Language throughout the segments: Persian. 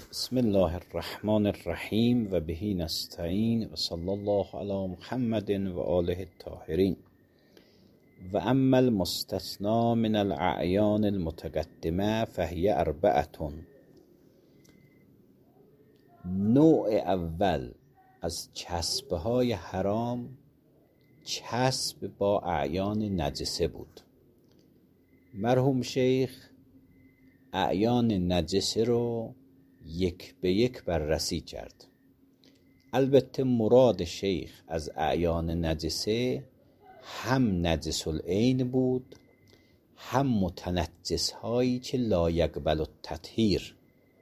بسم الله الرحمن الرحیم و بهی نستعین و صلی الله علی محمد و آله الطاهرین. و اما المستثنی من الاعیان المتقدمه فهی اربعه. نوع اول از چسبهای حرام چسب با اعیان نجسه بود. مرحوم شیخ اعیان نجسه رو یک به یک بررسی کرد. البته مراد شیخ از اعیان نجسه هم نجس العین بود، هم متنجس هایی که لا یقبل التطهیر.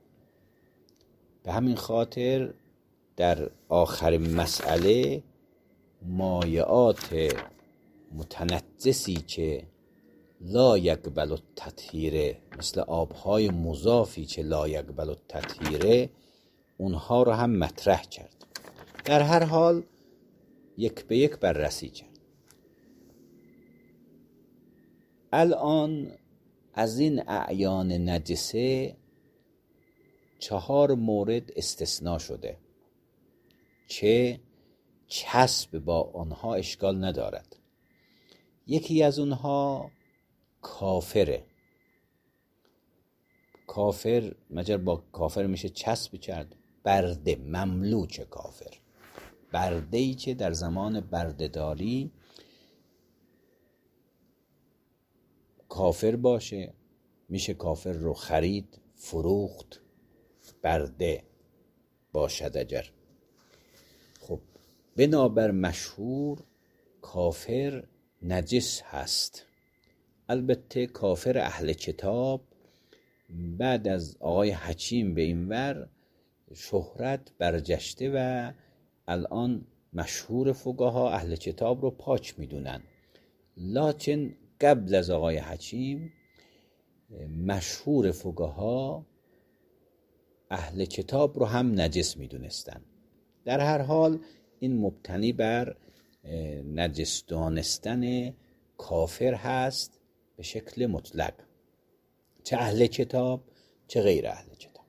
به همین خاطر در آخرین مسئله مایعات متنجسی که لا یقبل التطهیره، مثل آبهای مضافی که لا یقبل التطهیره، اونها رو هم مطرح کرد. در هر حال یک به یک بررسی کرد. الان از این اعیان نجسه 4 مورد استثناء شده که چسب با آنها اشکال ندارد. یکی از اونها کافره. کافر مگر با کافر میشه چسب کرد؟ برده، مملوک کافر، برده‌ای که در زمان بردهداری کافر باشه، میشه کافر رو خرید، فروخت، برده باشد اگر. خب بنابر مشهور کافر نجس هست. البته کافر اهل کتاب بعد از آقای حکیم به این ور شهرت برجشته و الان مشهور فقها اهل کتاب رو پاک میدونن، لکن قبل از آقای حکیم مشهور فقها اهل کتاب رو هم نجس میدونستن. در هر حال این مبتنی بر نجس دانستن کافر هست به شکل مطلق، چه اهل کتاب چه غیر اهل کتاب.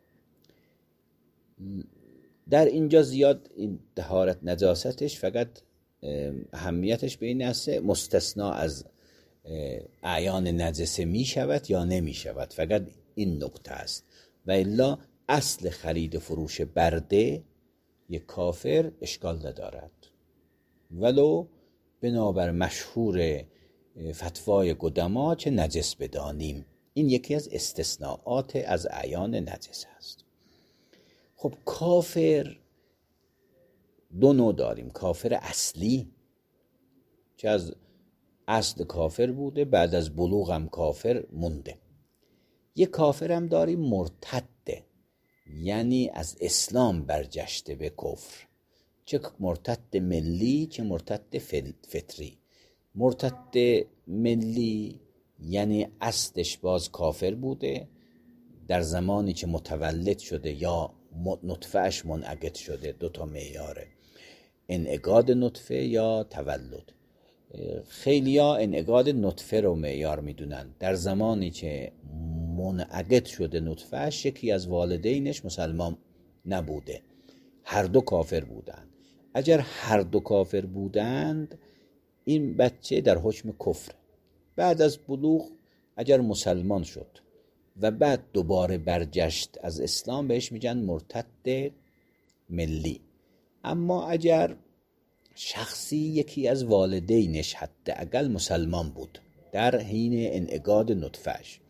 در اینجا زیاد این طهارت نجاستش فقط اهمیتش به این است مستثنا از اعیان نجسه می شود یا نمی شود، فقط این نکته است. و الا اصل خرید و فروش برده یک کافر اشکال ندارد، ولو بنابر مشهور فتوای قدما که نجس بدانیم. این یکی از استثناءات از اعیان نجس است. خب کافر 2 نوع داریم. کافر اصلی که از اصل کافر بوده، بعد از بلوغ هم کافر مونده. یک کافر هم داریم مرتده، یعنی از اسلام برجشته به کفر، چه مرتد ملی چه مرتد فطری. مرتد ملی یعنی اصلش باز کافر بوده، در زمانی که متولد شده یا نطفهش منعقد شده. 2 معیاره، انعقاد نطفه یا تولد. خیلیا انعقاد نطفه رو معیار میدونن. در زمانی که منعقد شده نطفهش، یکی از والدینش مسلمان نبوده، هر 2 کافر بودند. اگر هر 2 کافر بودند این بچه در حکم کفر. بعد از بلوغ اگر مسلمان شد و بعد دوباره برگشت از اسلام، بهش میگن مرتد ملی. اما اگر شخصی یکی از والدینش حداقل مسلمان بود در حین انعقاد نطفهش،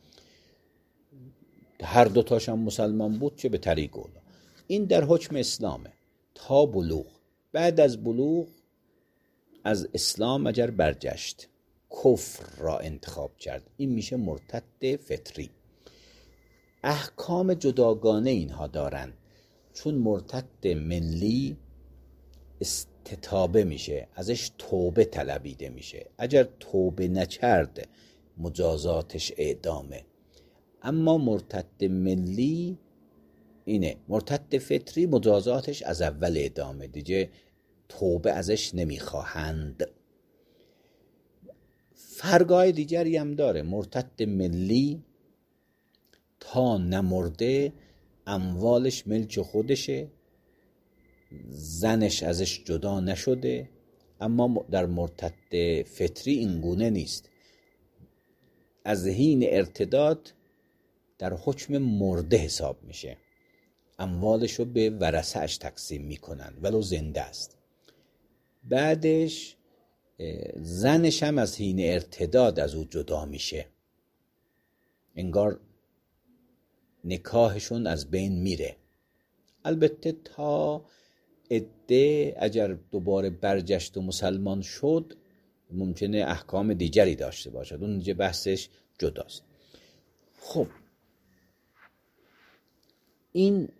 هر 2 تاش هم مسلمان بود، چه به طریق اولا، این در حکم اسلامه تا بلوغ. بعد از بلوغ از اسلام اگر برگشت، کفر را انتخاب کرد، این میشه مرتد فطری. احکام جداگانه اینها دارن، چون مرتد ملی استتابه میشه، ازش توبه طلبیده میشه. اگر توبه نکرد مجازاتش اعدامه. اما مرتد ملی اینه. مرتد فطری مجازاتش از اول اعدامه، دیگه توبه ازش نمیخواهند. فرقای دیگری هم داره. مرتد ملی تا نمرده اموالش ملک خودشه، زنش ازش جدا نشده. اما در مرتد فطری این گونه نیست. از حین ارتداد در حکم مرده حساب میشه، اموالشو به ورثه‌اش تقسیم میکنن ولو زنده است. بعدش زنش هم از حین ارتداد از او جدا میشه، انگار نکاحشون از بین میره. البته تا عده اگر دوباره برگشت و مسلمان شد ممکنه احکام دیگری داشته باشد، اون اینجا بحثش جداست. خب این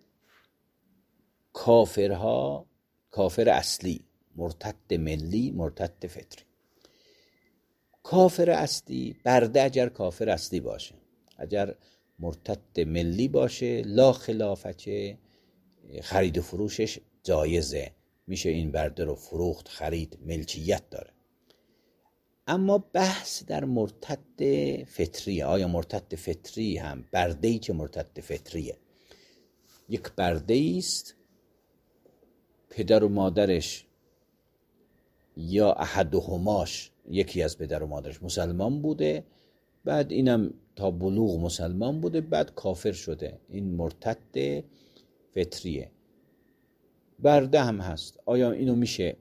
کافرها، کافر اصلی، مرتد ملی، مرتد فطری. کافر اصلی برده اگر کافر اصلی باشه، اگر مرتد ملی باشه لا خلافچه، خرید و فروشش جایزه، میشه این برده رو فروخت، خرید، ملکیت داره. اما بحث در مرتد فطری، آیا مرتد فطری هم برده‌ای که مرتد فطریه، یک برده است پدر و مادرش یا احدهماش، یکی از پدر و مادرش مسلمان بوده، بعد اینم تا بلوغ مسلمان بوده، بعد کافر شده، این مرتد فطریه. برده هم هست، آیا اینو میشه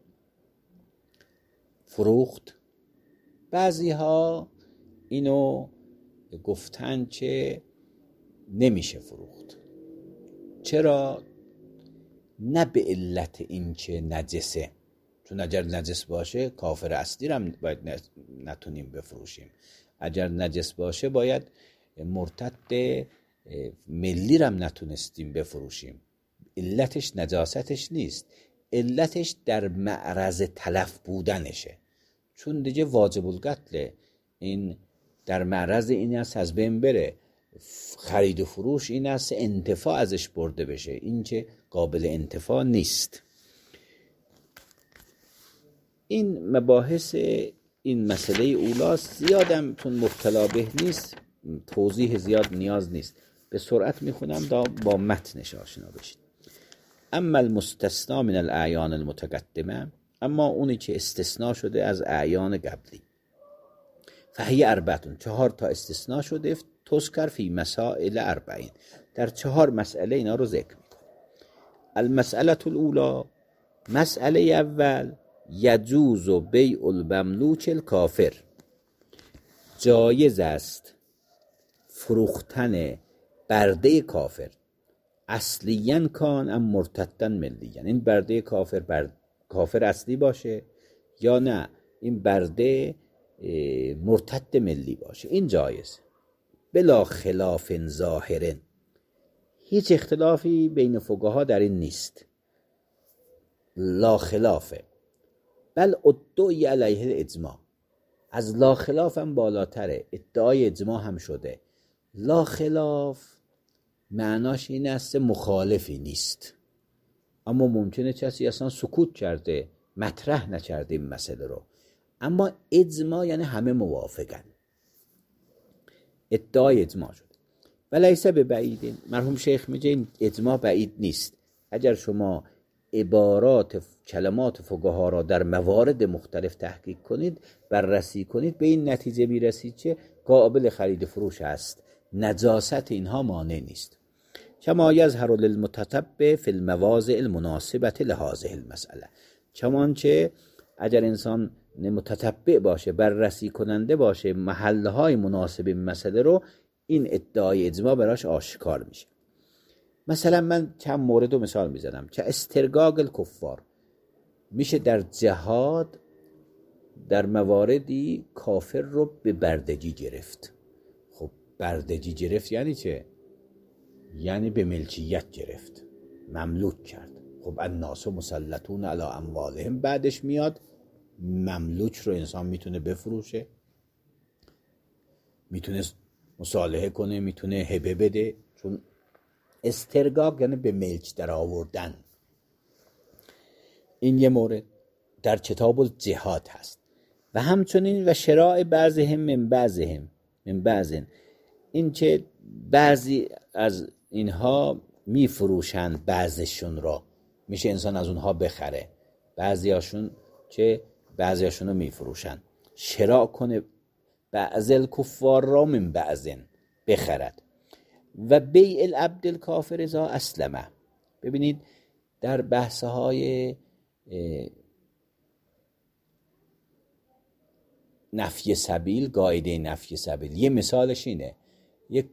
فروخت؟ بعضی ها اینو گفتن که نمیشه فروخت. چرا؟ نه به علت این که نجسه، چون اگر نجس باشه کافر اصلی هم باید نتونیم بفروشیم، اگر نجس باشه باید مرتد ملی هم نتونستیم بفروشیم. علتش نجاستش نیست، علتش در معرض تلف بودنشه، چون دیگه واجب القتل، این در معرض این است از بین بره. خرید و فروش این است انتفاع ازش برده بشه، این که قابل انتفاع نیست. این مباحث این مسئله اولاست، زیادم چون مبتلا به نیست توضیح زیاد نیاز نیست، به سرعت میخونم تا با متنش آشنا بشید. اما المستثنا من الاعیان المتقدمه، اما اونی که استثناء شده از اعیان قبلی، فهی اربعتون، 4 تا استثناء شده، تذکر فی مسائل 40، در 4 مسئله اینا رو ذکر میکنه. المسئله الاولی، مسئله اول، یجوز بیع المملوک الکافر، جایز است فروختن برده کافر، اصلیاً کان ام مرتدن ملیاً، این برده کافر اصلی باشه یا نه این برده مرتد ملی باشه، این جایز بلا خلاف ظاهر، هیچ اختلافی بین فقها در این نیست، لا خلافه، بل ادعی علیه الاجماع، از لا خلاف هم بالاتره، ادعای اجماع هم شده. لا خلاف معناش این است مخالفی نیست، اما ممکنه کسی اصلا سکوت کرده، مطرح نکرده این مسئله رو، اما اجماع یعنی همه موافقن، ادعای اجماع شده. ولیس به بعید، مرحوم شیخ میگه این اجماع بعید نیست. اگر شما عبارات کلمات فقها را در موارد مختلف تحقیق کنید، بررسی کنید، به این نتیجه میرسید که قابل خرید فروش است، نجاست اینها مانع نیست. کما یظهر للمتتبع فی المواضع المناسبه لهذه المساله، چنانچه اگر انسان متتبع باشه، بررسی کننده باشه، محلهای مناسب این مسئله رو، این ادعای اجماع براش آشکار میشه. مثلا من چند مورد رو مثال میزنم که استرقاق الکفار، میشه در جهاد در مواردی کافر رو به بردگی گرفت. خب بردگی گرفت یعنی چه؟ یعنی به ملکیت گرفت، مملوک کرد. خب الناس مسلطون علی اموالهم، بعدش میاد مملوک رو انسان میتونه بفروشه، میتونه مصالحه کنه، میتونه هبه بده، چون استرقاق یعنی به ملک در آوردن. این یه مورد در کتاب الجهاد هست. و همچنین و شراع بعضهم من بعضن، این که بعضی از اینها میفروشند بعضشون را، میشه انسان از اونها بخره، بعضیاشون رو میفروشن. شراء کنه بعض الکفار را من بعضن، بخرد. و بیع العبد الکافر اذا اسلمه. ببینید در بحث‌های نفی سبیل، قاعده نفی سبیل، یه مثالش اینه: یک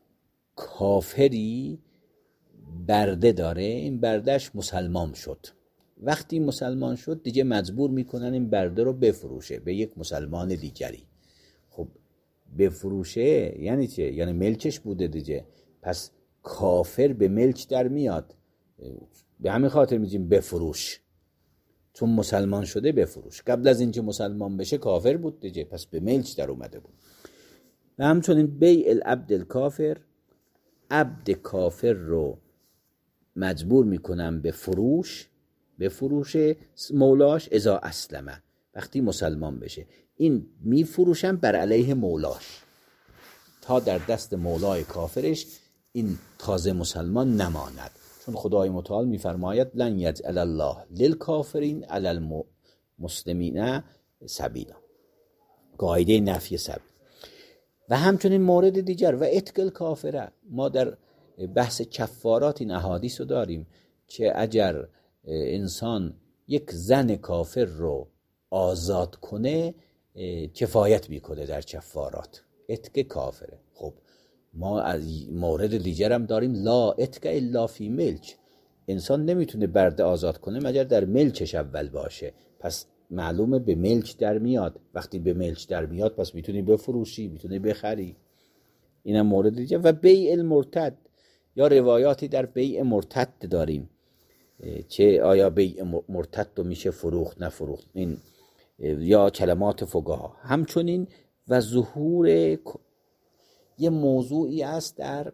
کافری برده داره، این بردهش مسلمان شد. وقتی مسلمان شد دیگه مجبور میکنن این برده رو بفروشه به یک مسلمان دیگری. خب بفروشه یعنی چه؟ یعنی ملکش بوده دیگه، پس کافر به ملک در میاد. به همین خاطر میگیم بفروش، چون مسلمان شده بفروش. قبل از اینکه مسلمان بشه کافر بود دیگه، پس به ملک در اومده بود. و همچنین بیع العبد الکافر، عبد کافر رو مجبور میکنم به فروشه مولاش اذا اسلمه، وقتی مسلمان بشه. این میفروشن بر علیه مولاش تا در دست مولای کافرش این تازه مسلمان نماند، چون خدای متعال میفرماید لن یجعل الله للکافرین علی المسلمین سبیلا، قاعده نفی سبیل. و همچنین مورد دیگر و اتقل کافره، ما در بحث کفارات این احادیث رو داریم که اگر انسان یک زن کافر رو آزاد کنه کفایت میکنه در کفارات، اتق کافره. خب ما از مورد دیگر هم داریم لا اتق الا فی ملک، انسان نمیتونه برده آزاد کنه مگر در ملکش اول باشه، پس معلومه به ملک در میاد. وقتی به ملک در میاد پس میتونی بفروشی، میتونی بخری. اینم مورد دیگر. و بیع المرتد، یا روایاتی در بیع مرتد داریم چه آیا بیع مرتد رو میشه فروخت نفروخت، این یا کلمات فقها. همچنین و ظهور یه موضوعی است در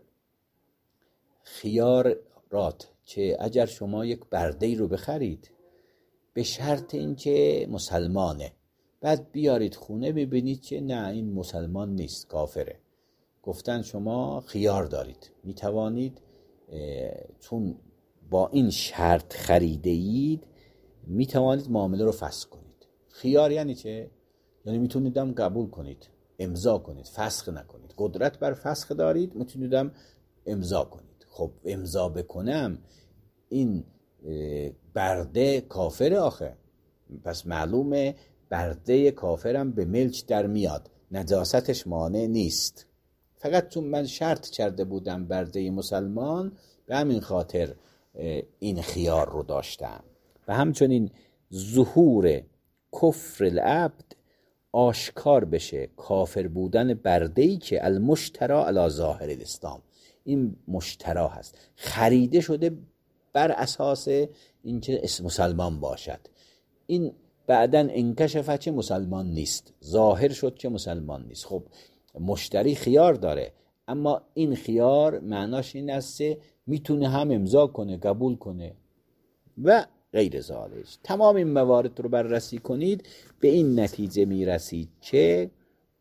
خیارات که اگر شما یک برده رو بخرید به شرط اینکه مسلمانه، بعد بیارید خونه ببینید که نه این مسلمان نیست، کافره، گفتن شما خیار دارید، میتوانید چون با این شرط خریده اید میتوانید معامله رو فسخ کنید. خیار یعنی چه؟ یعنی میتونید هم قبول کنید، امضا کنید، فسخ نکنید. قدرت بر فسخ دارید، میتونید هم امضا کنید. خب امضا بکنم این برده کافر آخه، پس معلومه برده کافرم به ملک در میاد، نجاستش مانع نیست. فقط چون من شرط کرده بودم برده مسلمان، به همین خاطر این خیار رو داشتم. و همچنین ظهور کفر العبد، آشکار بشه کافر بودن برده‌ای که المشترا علی ظاهر الاسلام، این مشترا هست، خریده شده بر اساس اینکه مسلمان باشد. این بعداً انکشف چه مسلمان نیست، ظاهر شد که مسلمان نیست. خب مشتری خیار داره، اما این خیار معناش این است میتونه هم امضا کنه، قبول کنه و غیر ذالک. تمام این موارد رو بررسی کنید، به این نتیجه میرسید که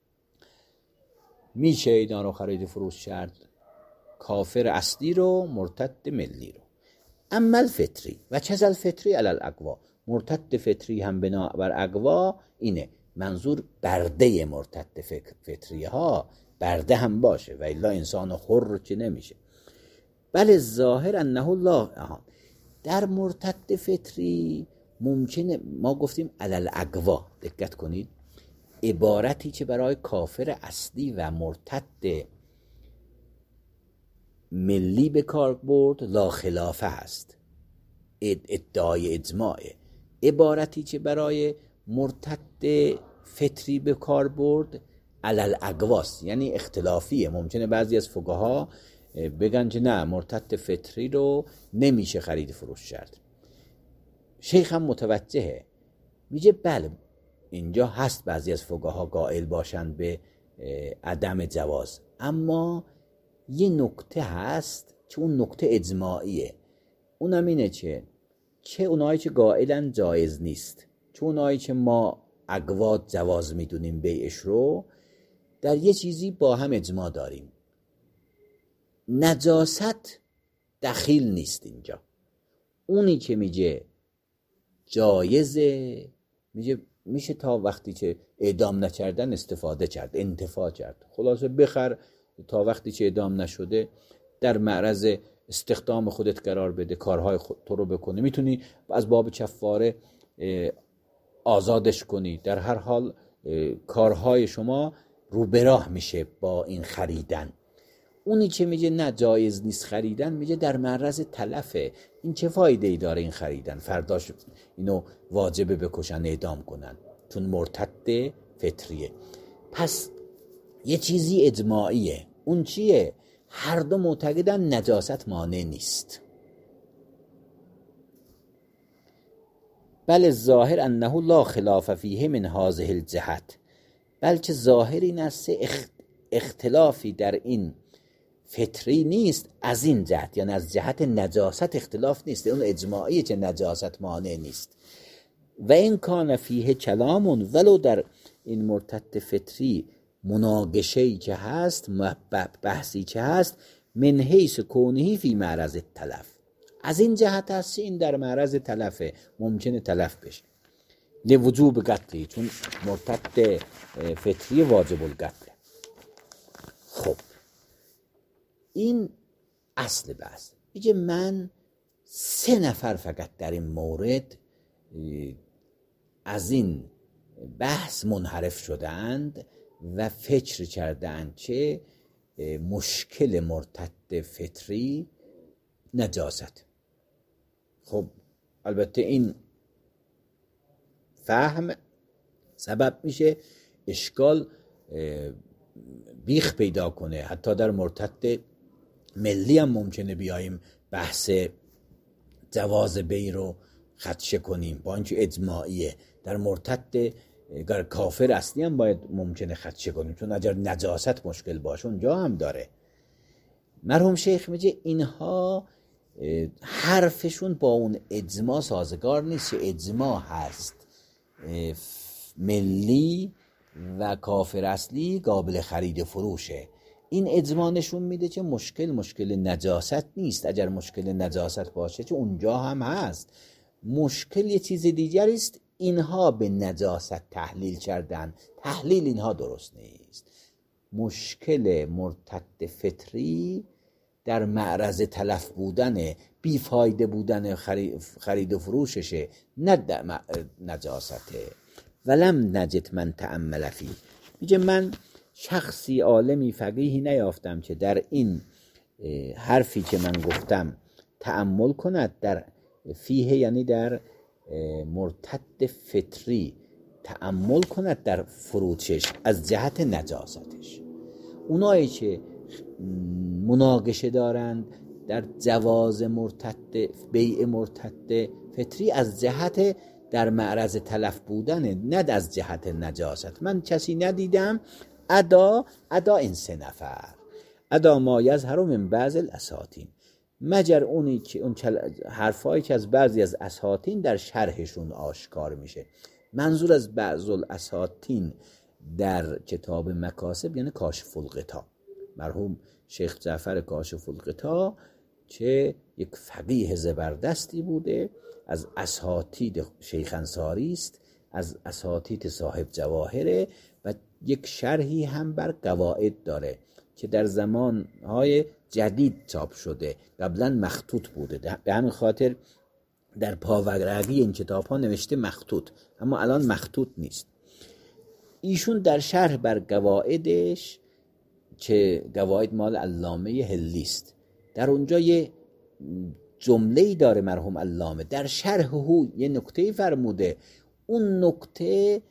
میشه اینا رو خرید فروش کرد، کافر اصلی رو، مرتد ملی رو. اما الفطری و چه الفطری علی الاقوا، مرتد فطری هم بنا بر اقوا اینه، منظور برده مرتد فطری ها برده هم باشه و الا انسان حر که نمیشه. بله ظاهر انه الله. در مرتد فطری ممکنه ما گفتیم علی الاقوا، دقت کنید، عبارتی که برای کافر اصلی و مرتد ملی به کار برد لا خلافه هست، ادعای اجماعه. عبارتی که برای مرتد فطری به کار برد علی الاقواست، یعنی اختلافیه. ممکنه بعضی از فقها بگن که نه مرتد فطری رو نمیشه خرید فروش کرد. شیخ هم متوجهه، میگه بله اینجا هست بعضی از فقها قائل باشند به عدم جواز، اما یه نکته هست که اون نکته اجماعیه، اونم اینه چه اونایی که قائلن جایز نیست، چه اونایی که ما اقوات جواز میدونیم بیعش رو، در یه چیزی با هم اجماع داریم، نجاست دخیل نیست اینجا. اونی که میگه جایزه میگه میشه تا وقتی که اعدام نکردن استفاده کرد، انتفاع کرد. خلاصه بخر تا وقتی که اعدام نشده در معرض استخدام خودت قرار بده، کارهای تو رو بکنه، میتونی از باب کفاره آزادش کنی. در هر حال کارهای شما رو به راه میشه با این خریدن. اونی که میگه نه جایز نیست خریدن، میگه در معرض تلفه. این چه فایده ای داره این خریدن؟ فرداش اینو واجبه بکشن، اعدام کنن، چون مرتد فطریه. پس یه چیزی اجماعیه. اون چیه؟ هر دو معتقدن نجاست مانع نیست. بل ظاهر انه لا خلاف فیه من هذه الجهت، بلکه ظاهر این است اختلافی در این فطری نیست از این جهت، یعنی از جهت نجاست اختلاف نیست. اون اجماعیه که نجاست مانع نیست. و این کان فیه کلامون، ولو در این مرتد فطری مناقشه‌ای که هست، بحثی که هست، من حیث کونهی فی معرض التلف، از این جهت هست این در معرض تلفه، ممکنه تلف بشه. لوجوب قتلی، چون مرتد فطری واجب القتل. خب این اصل بحث. میگه من 3 نفر فقط در این مورد از این بحث منحرف شدند و فکر کردند که مشکل مرتد فطری نجاست. خب البته این فهم سبب میشه اشکال بیخ پیدا کنه. حتی در مرتد ملی هم ممکنه بیاییم بحث جواز بی رو خدشه کنیم، با اینکه اجماعیه. در مرتد کافر اصلی هم باید ممکنه خدشه کنیم، چون اگر نجاست مشکل باشه اونجا هم داره. مرحوم شیخ میگه اینها حرفشون با اون اجماع سازگار نیست. اجماع هست ملی و کافر اصلی قابل خرید و فروشه. این اجماع نشون میده که مشکل نجاست نیست. اگر مشکل نجاست باشه که اونجا هم هست، مشکل یه چیز دیگری است. اینها به نجاست تحلیل کردن، تحلیل اینها درست نیست. مشکل مرتد فطری در معرض تلف بودن، بیفایده بودن خرید و فروششه، نه نجاسته. ولم نجد من تأمل فی، میگه من شخصی عالمی فقیهی نیافتم که در این حرفی که من گفتم تأمل کند. در فیه یعنی در مرتد فطری تأمل کند در فروشش از جهت نجاستش. اونایی که مناقشه دارند در جواز بیع مرتد فطری از جهت در معرض تلف بودن، نه از جهت نجاست. من کسی ندیدم ادا این 3 نفر ادا ما یظهر من بعض الاساطین، مگر اونی که اون حرفایی که از بعضی از اساطین در شرحشون آشکار میشه. منظور از بعض الاساطین در کتاب مکاسب یعنی کاشف الغطا. مرحوم شیخ جعفر کاشف الغطا که یک فقیه زبردستی بوده، از اساتید شیخ انصاری است، از اساتید صاحب جواهره و یک شرحی هم بر قواعد داره که در زمانهای جدید چاپ شده، قبلا مخطوط بوده. به همین خاطر در پاورقی این کتاب ها نوشته مخطوط، اما الان مخطوط نیست. ایشون در شرح بر قواعدش که قواعد مال علامه هلی است، در اونجا یه جمله‌ای داره مرحوم علامه در شرح او یه نکته فرموده. اون نکته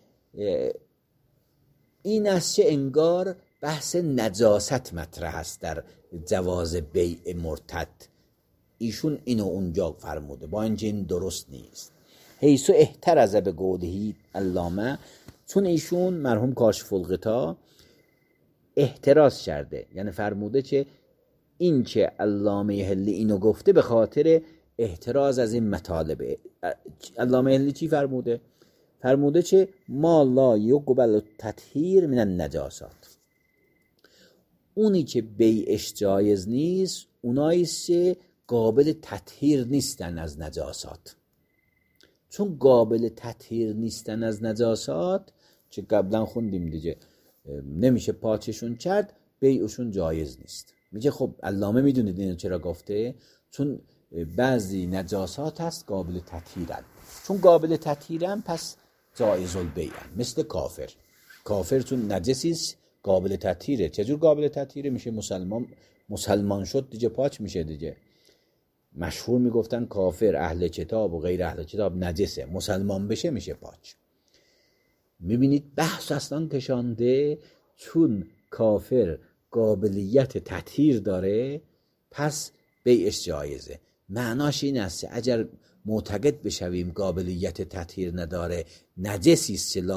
این است که انگار بحث نجاست مطرح است در جواز بیع مرتد. ایشون اینو اونجا فرموده، با اینکه این درست نیست. حیث احترز به قوله علامه، چون ایشون مرحوم کاشف الغطا احتراز کرده، یعنی فرموده که این که علامه هلی اینو گفته به خاطر احتراز از این مطالبه. علامه هلی چی فرموده؟ فرموده که ما لا یقبل التطهیر من النجاسات، اونی که بیعش جایز نیست اوناییست که قابل تطهیر نیستن از نجاسات. چون قابل تطهیر نیستن از نجاسات، چه قبلا خوندیم دیگه، نمیشه پاکشون کرد، بیعشون جایز نیست. میگه خب علامه میدونید اینو چرا گفته؟ چون بعضی نجاسات هست قابل تطهیرن، چون قابل تطهیرن پس جایز البیعن. مثل کافر چون نجسیست قابل تطهیره. چجور قابل تطهیره؟ میشه مسلمان شد دیگه پاک میشه دیگه. مشهور میگفتن کافر، اهل کتاب و غیر اهل کتاب نجسه، مسلمان بشه میشه پاک. میبینید بحث اصلا کشانده، چون کافر قابلیت تطهیر داره پس بیعش جایزه. معناش این است اگر معتقد بشویم قابلیت تطهیر نداره، نجسیست که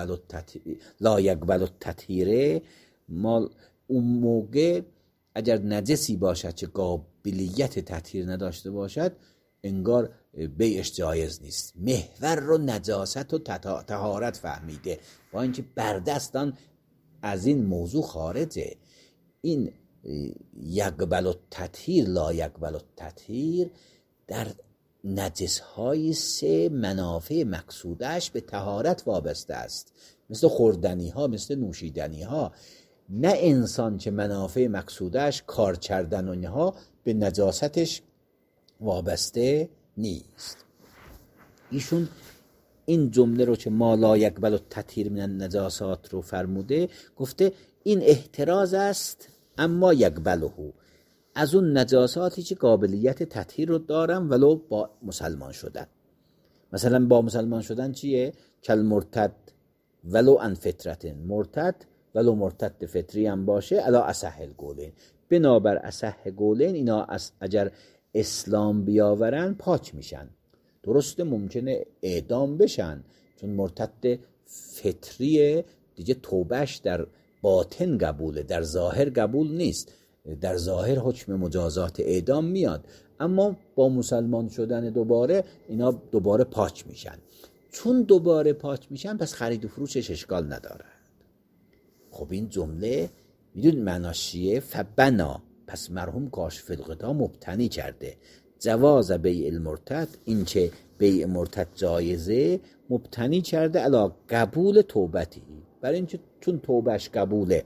لا یقبل التطهیره، ما اون موقع اگر نجسی باشد که قابلیت تطهیر نداشته باشد انگار بیعش جایز نیست. محور رو نجاست و طهارت فهمیده، با اینکه بردستان از این موضوع خارجه. این یقبل التطهیر لا یقبل التطهیر در نجس های سه منافع مقصودش به طهارت وابسته است، مثل خوردنی ها، مثل نوشیدنی ها. نه انسان که منافع مقصودش کار کردن و اینها به نجاستش وابسته نیست. ایشون این جمله رو که ما لا یقبل التطهیر من النجاسات رو فرموده، گفته این احتراز است اما یقبله، از اون نجاساتی که قابلیت تطهیر رو دارن ولو با مسلمان شدن. مثلا با مسلمان شدن چیه؟ کل مرتد ولو ان فطرت، مرتد ولو مرتد فطری هم باشه، الا اصح القولین، بنابر اصح قولین اینا اگر اسلام بیاورن پاک میشن. درسته ممکنه اعدام بشن چون مرتد فطریه دیگه، توبهش در باطن قبوله، در ظاهر قبول نیست. در ظاهر حکم مجازات اعدام میاد، اما با مسلمان شدن دوباره اینا دوباره پاک میشن. چون دوباره پاک میشن پس خرید و فروشش اشکال نداره. خب این جمله میدونید معناش چیه؟ فبنا، پس مرحوم کاشف الغطا مبتنی کرده جواز بیع المرتد، این که بیع مرتد جایزه، مبتنی کرده علی قبول توبتی، برای اینکه چون توبهش قبوله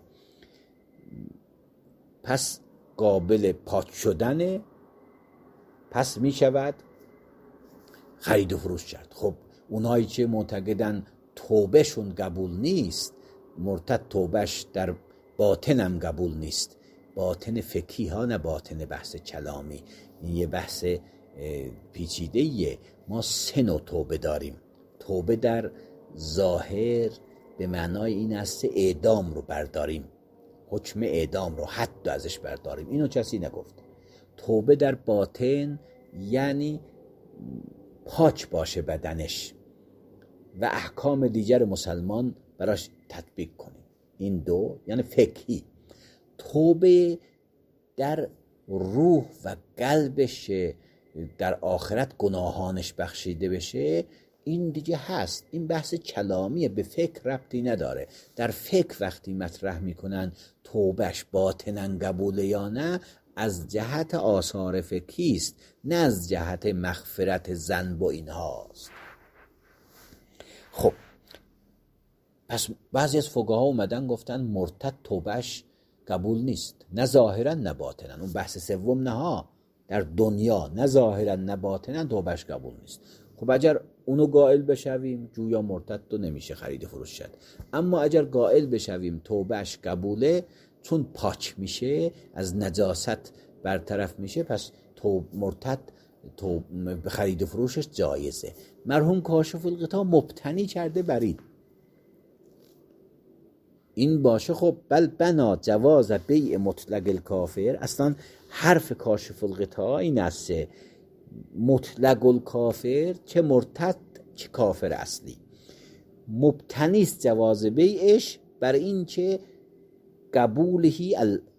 پس قابل پاک شدنه، پس می شود خرید و فروش کرد. خب اونایی که معتقدن توبهشون قبول نیست، مرتد توبهش در باطن هم قبول نیست، باطن فقهی ها نه باطن بحث کلامی، این یه بحث پیچیده‌ایه. ما سه نوع توبه داریم. توبه در ظاهر به معنای این است اعدام رو برداریم، حکم اعدام رو، حد ازش برداریم، اینو کسی نگفت. توبه در باطن یعنی پاک باشه بدنش و احکام دیگر مسلمان براش تطبیق کنیم، این دو یعنی فقهی. توبه در روح و قلبش در آخرت گناهانش بخشیده بشه، این دیگه هست، این بحث کلامیه، به فکر ربطی نداره. در فکر وقتی مطرح میکنن توبهش باطنن قبوله یا نه، از جهت آثار فقهی است، نه از جهت مغفرت ذنب و اینهاست. خب پس بعضی از فقها اومدن گفتن مرتد توبهش قبول نیست، نه ظاهرا نه باطنا. اون بحث سوم نه ها، در دنیا نه ظاهرا نه باطنا توبهش قبول نیست. خب اگر اونو قائل بشویم جویا مرتد تو نمیشه خرید و فروش کرد، اما اگر قائل بشویم توبهش قبوله چون پاک میشه، از نجاست برطرف میشه، پس مرتد خرید و فروشش جایزه. مرحوم کاشف الغطا مبتنی کرده بر این باشه. خب بل بنا جواز بیع مطلق الکافر، اصلا حرف کاشف الغطا این است مطلق الکافر چه مرتد چه کافر اصلی مبتنیست جواز بیعش بر این که قبولهی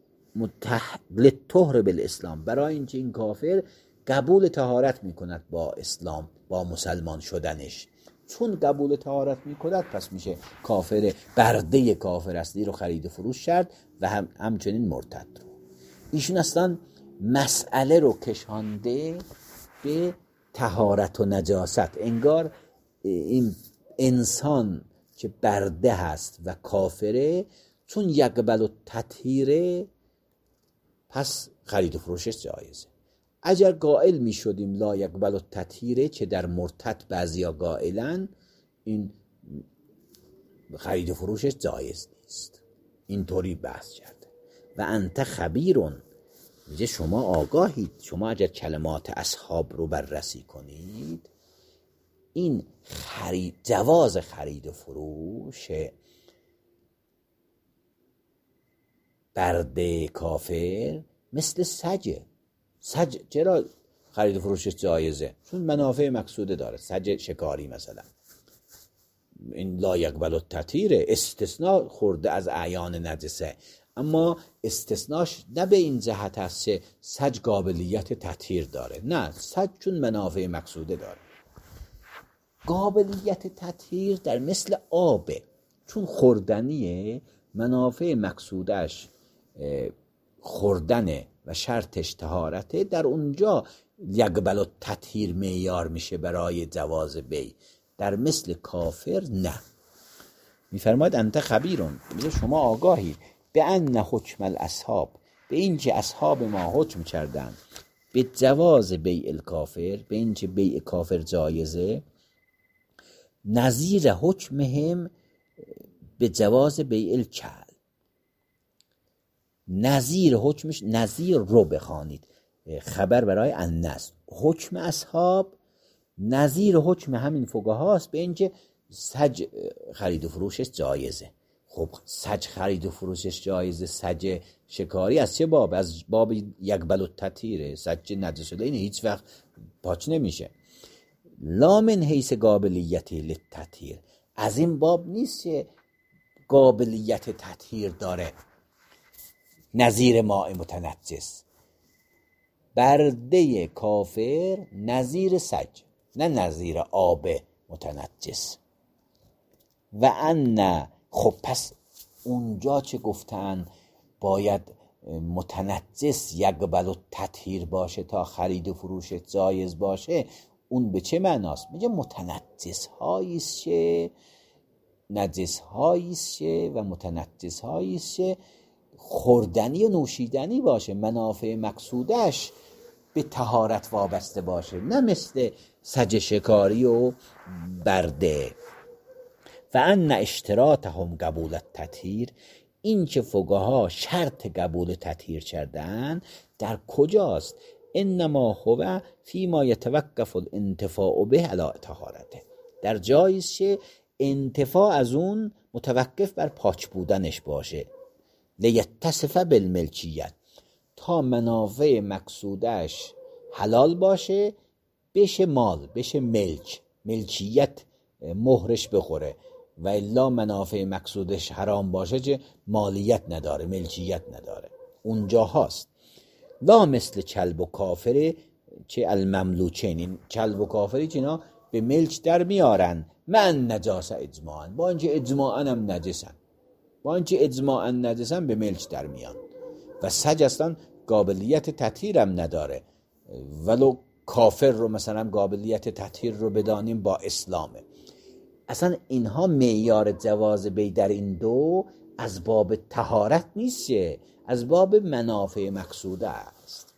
للطهر بالاسلام، برای اینکه این کافر قبول طهارت میکند با اسلام، با مسلمان شدنش. چون قبول طهارت میکند پس میشه کافر، برده کافر اصلی رو خرید و فروش کرد و همچنین مرتد رو. ایشون اصلا مسئله رو کشانده به طهارت و نجاست. انگار این انسان که برده هست و کافره، چون یقبل و تطهیره، پس خرید و فروشش جایزه. اگر قائل می شدیم لا یقبل و تطهیره، که در مرتد بعضیا قائلن، این خرید و فروشش جایز نیست. اینطوری بحث کرده. و انت خبیرون، میگه شما آگاهید. شما اگر کلمات اصحاب رو بررسی کنید، این جواز خرید و فروش برده کافر مثل سجه. سج چرا خرید و فروشش جایزه؟ چون منافع مقصوده داره. سج شکاری مثلا، این لا یقبل التطهیر استثناء خورده از اعیان نجسه، اما استثناش نه به این جهت است که سج قابلیت تطهیر داره، نه، سج چون منافع مقصوده داره. قابلیت تطهیر در مثل آبه، چون خوردنیه، منافع مقصودش خوردنه و شرطش طهارته، در اونجا یقبل التطهیر معیار میشه برای جواز بیع. در مثل کافر نه. میفرماید انت خبیرون، میگه شما آگاهید به ان حکم الاصحاب، به این که اصحاب ما حکم کردن به جواز بیع الکافر، به این که بیع کافر جایزه، نظیر حکمهم به جواز بیع الکل. نظیر حکمش، نظیر رو بخوانید، خبر برای انس، حکم اصحاب نظیر حکم همین فقهاست به اینکه سج خرید و فروشش جایزه. خب سج خرید و فروشش جایزه، سج شکاری از چه باب؟ از باب یقبل التطهیره. سج نجس شده این هیچ وقت پاک نمیشه. لا من حیث قابلیت للتطهیر، از این باب نیست که قابلیت تطهیر داره. نظیر ماء متنجس، برده کافر نظیر سج، نه نظیر آب متنجس. و ان، خب پس اونجا چه گفتن باید متنجس یقبل التطهیر باشه تا خرید و فروش جایز باشه؟ اون به چه معناست؟ میگه متنجس هاییست که نجس هاییست و متنجس هاییست که خوردنی و نوشیدنی باشه، منافع مقصودش به طهارت وابسته باشه، نه مثل سج شکاری و برده. و ان اشتراطهم قبول التطهیر، این که فقها شرط قبول تطهیر کردن در کجاست؟ انما هو فیما یتوقف الانتفاع به علی طهارته، در جاییست که انتفاع از اون متوقف بر پاک بودنش باشه. لیتصف بالملکیت، تا منافع مقصودش حلال باشه، بشه مال، بشه ملکیت مهرش بخوره. و الا منافع مقصودش حرام باشه که مالیت نداره، ملکیت نداره. اونجا هاست. لا مثل کلب و کافره که المملوکین، این کلب و کافری که اینا به ملک در میارن من نجاس اجماعا، با اینکه اجماعا هم نجسن، با اینکه اجماعا نجسن به ملک در میان. و سج اصلا قابلیت تطهیر هم نداره، ولو کافر رو مثلا قابلیت تطهیر رو بدانیم با اسلامه. اصلا اینها معیار جواز بیع در این دو از باب طهارت نیست، از باب منافع مقصوده است.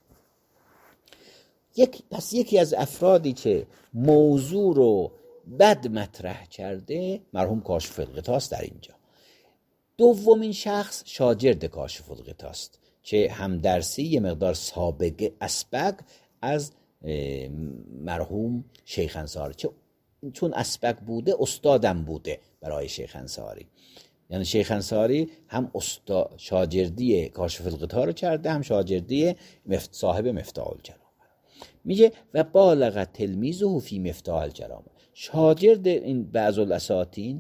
پس یکی از افرادی که موضوع رو بد مطرح کرده مرحوم کاشف الغطاست در اینجا. دومین شخص شاگرد کاشف الغطاست که همدرسی یه مقدار سابقه اسبق از مرحوم شیخ انصاری، چون اسبق بوده استادم بوده برای شیخ انصاری. یعنی شیخ انصاری هم شاگردی کاشف الغطا رو کرده، هم شاگردی صاحب مفتاح الجرامه. میگه و بالغ تلمیذه فی مفتاح الجرامه، شاگرد این بعض الاساطین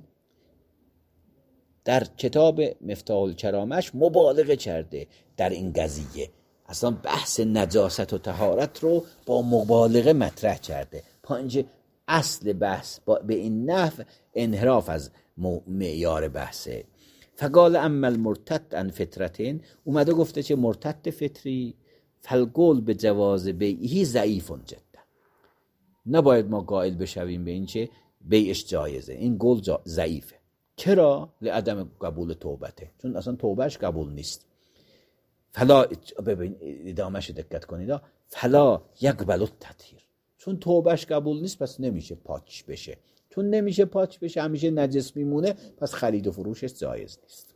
در کتاب مفتاح الجرامهش مبالغه کرده در این قضیه. اصلا بحث نجاست و طهارت رو با مبالغه مطرح کرده، پنج اصل بحث به این نحو انحراف از معیار بحثه. فقال اما المرتد عن فطرتین، اومده گفته چه مرتد فطری فالقول به جواز بیعی ضعیف جدا. نباید ما قائل بشویم به این چه بیعش جایزه، این قول ضعیفه. چرا؟ لعدم قبول توبته، چون اصلا توبهش قبول نیست. فلا، ببین ادامهش دقت کنید، فلا یقبل التطهیر، چون توبهش قبول نیست پس نمیشه پاک بشه، چون نمیشه پاک بشه همیشه نجس میمونه، پس خرید و فروشش جایز نیست.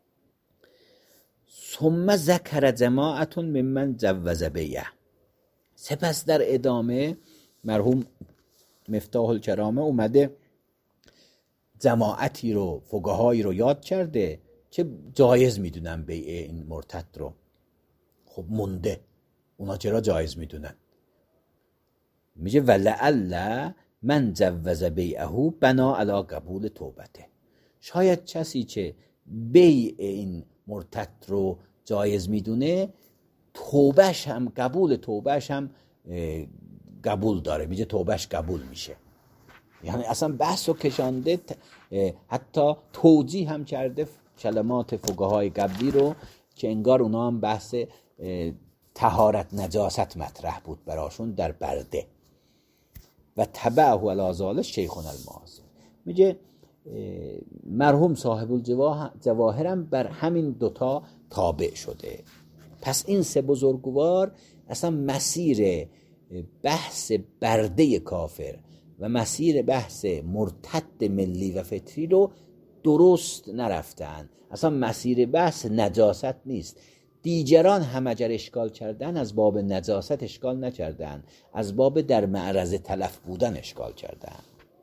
ثم ذکر جماعت ممن جوز بیعه، سپس در ادامه مرحوم مفتاح الکرامه اومده جماعتی رو، فقهایی رو یاد کرده که جایز میدونن بیع این مرتد رو. خب مونده اونا چرا جایز میدونن؟ میگه ولعل من جوز بیعه بنا علی قبول توبته، شاید کسی که بیع این مرتد رو جایز میدونه توبهش هم، قبول توبهش هم قبول داره، میگه توبهش قبول میشه. یعنی اصلا بحث رو کشانده، حتی توجیه هم کرده کلمات فقهای قبلی رو که انگار اونا هم بحث طهارت نجاست مطرح بود براشون در برده. و تبعه علی ذلک شیخنا المعاصر، میگه مرحوم صاحب الجواهرم بر همین دوتا تابع شده. پس این سه بزرگوار اصلا مسیر بحث برده کافر و مسیر بحث مرتد ملی و فطری رو درست نرفتن، اصلا مسیر بحث نجاست نیست. دیگران هم اگر اشکال کردن از باب نجاست اشکال نکردن، از باب در معرض تلف بودن اشکال کردن.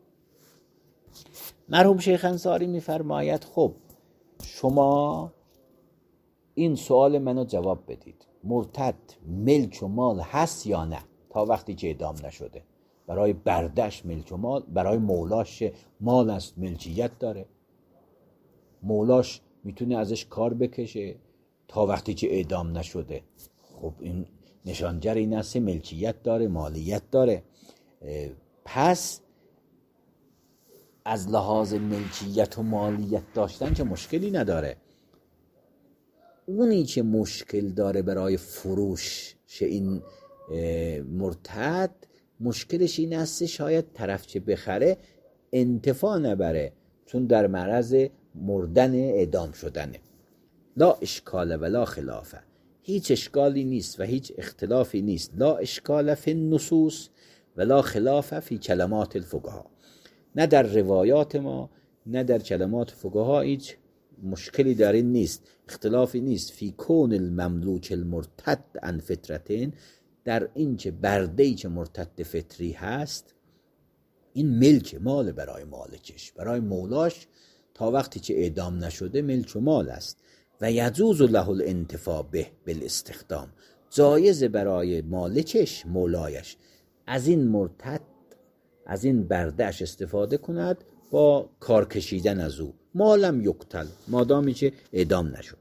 مرحوم شیخ انصاری میفرماید خب شما این سوال منو جواب بدید، مرتد ملک و مال هست یا نه تا وقتی که اعدام نشده؟ برای بردش ملک و مال، برای مولاش مال است، ملکیت داره، مولاش میتونه ازش کار بکشه تا وقتی که اعدام نشده. خب این نشانگر این است ملکیت داره، مالیت داره. پس از لحاظ ملکیت و مالیت داشتن که مشکلی نداره. اونی که مشکل داره برای فروش این مرتد، مشکلش این است شاید طرف که بخره انتفاع نبره، چون در معرض مردن اعدام شدنه. لا اشکال ولا خلافه، هیچ اشکالی نیست و هیچ اختلافی نیست. لا اشکال فی النصوص ولا خلاف فی کلمات الفقها، نه در روایات ما نه در کلمات فقها هیچ مشکلی در این نیست، اختلافی نیست. فی کون المملوک المرتد عن فطرتین، در این که برده‌ای که مرتد فطری هست این ملک مال برای مالکش، برای مولاش تا وقتی که اعدام نشده ملک و مال است. و یجوز له الانتفاع به بالاستخدام، جایز برای مالکش، مولایش، از این مرتد، از این بردهش استفاده کند با کار کشیدن از او، مالم یقتل، مادامی که اعدام نشد.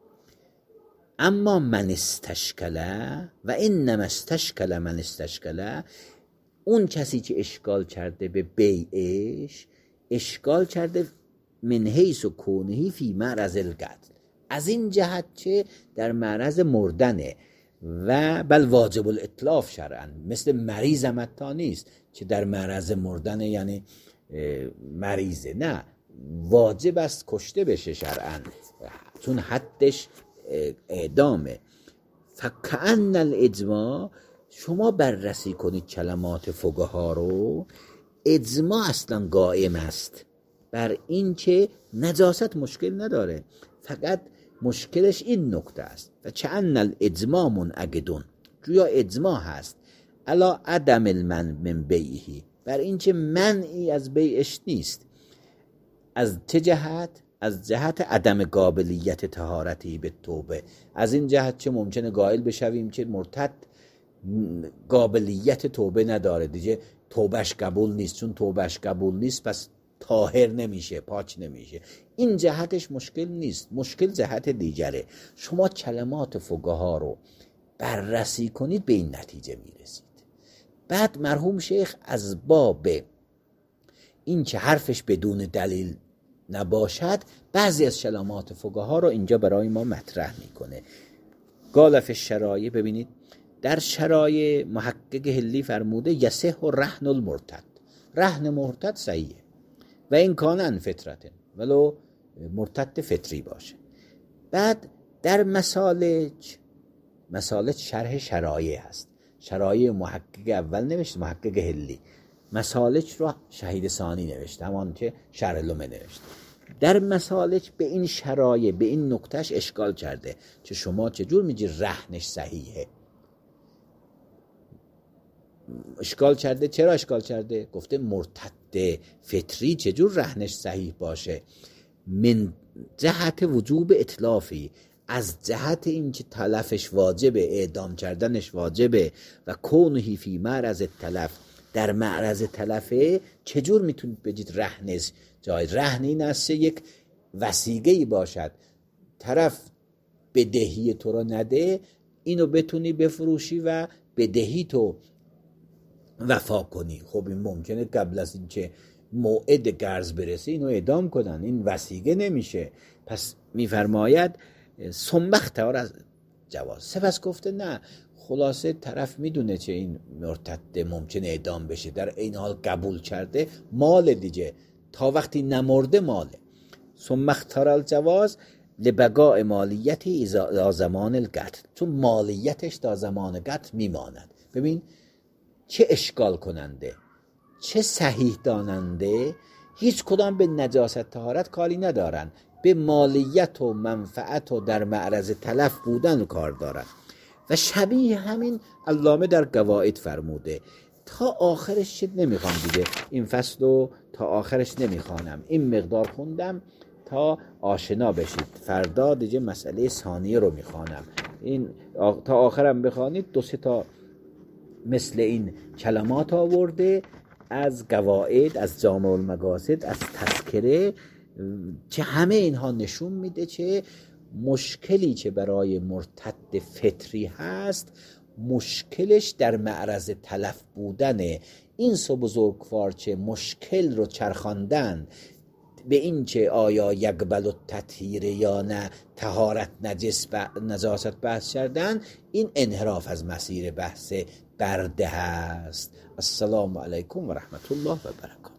اما من استشکله و انما استشکله من استشکله، اون کسی که اشکال کرده به بیعش، اشکال کرده من حیث و کونهی فی معرض القتل، از این جهت که در معرض مردنه و بل واجب الاتلاف شرعا، مثل مریض حتی نیست که در معرض مردنه یعنی مریضه، نه، واجب است کشته بشه شرعا چون حدش اعدامه. فکأن الاجماع، شما بررسی کنید کلمات فقها رو، اجماع اصلا قائم است بر این که نجاست مشکل نداره، فقط مشکلش این نکته است. و کأن الاجماع منعقدون، جویا اجماع هست الا عدم المنع من بیعه، بر این که منعی از بیعش نیست. از چه جهت؟ از جهت عدم قابلیت طهارتی به توبه، از این جهت که ممکنه قائل بشویم که مرتد قابلیت توبه نداره دیگه، توبهش قبول نیست، چون توبهش قبول نیست پس طاهر نمیشه، پاک نمیشه. این جهتش مشکل نیست، مشکل جهت دیگره. شما کلمات فقها رو بررسی کنید به این نتیجه میرسید. بعد مرحوم شیخ از باب این که حرفش بدون دلیل نباشد بعضی از کلمات فقها رو اینجا برای ما مطرح میکنه. قال فی الشرایع، ببینید در شرایع محقق هلی فرموده یصح رهن المرتد، رهن مرتد صحیحه و این کان عن فطرته، ولو مرتد فطری باشه. بعد در مسالج شرح شرایع هست، شرایع محقق اول نوشته، محقق هلی، مسالج رو شهید ثانی نوشته، همان که شرح لومه نوشته. در مسالج به این شرایع، به این نکتهش اشکال کرده که شما چجور میگی رهنش صحیحه؟ اشکال کرده. چرا اشکال کرده؟ گفته مرتد فطری چجور رهنش صحیح باشه؟ من جهت وجوب اتلافی، از جهت این که تلفش واجبه، اعدام کردنش واجبه، و کونهی فی معرض التلف، در معرض تلفه، چجور میتونید بگید رهنش جای؟ رهن این است یک وثیقه‌ای باشد، طرف بدهی تو رو نده، اینو بتونی بفروشی و بدهی تو وفا کنی. خب این ممکنه قبل از اینکه موعد قرض برسه اینو اعدام کنن، این وثیقه نمیشه. پس میفرماید سنبخت از جواز. سپس گفته نه، خلاصه طرف میدونه چه این مرتد ممکنه اعدام بشه، در این حال قبول کرده، مال دیگه تا وقتی نمرده ماله. سنبخت الجواز لبقاء مالیتی تا زمان القتل، چون مالیتش تا زمان قتل میماند. ببین چه اشکال کننده، چه صحیح داننده، هیچ کدام به نجاست طهارت کاری ندارن، به مالیت و منفعت و در معرض تلف بودن کار دارن. و شبیه همین علامه در قواعد فرموده. تا آخرش چیز نمیخوام دیگه، این فصل رو تا آخرش نمیخوانم، این مقدار خوندم تا آشنا بشید. فردا دیگه مسئله ثانیه رو میخوانم. این تا آخرم بخوانید 2-3 تا مثل این کلمات آورده از قواعد، از جامع المقاصد، از تذکره، که همه اینها نشون میده که مشکلی که برای مرتد فطری هست، مشکلش در معرض تلف بودنه. این سو بزرگوار که مشکل رو چرخاندن به این که آیا یقبل التطهیر یا نه، طهارت نجاست بحث کردن، این انحراف از مسیر بحث برده هست. السلام علیکم و رحمت الله و برکاته.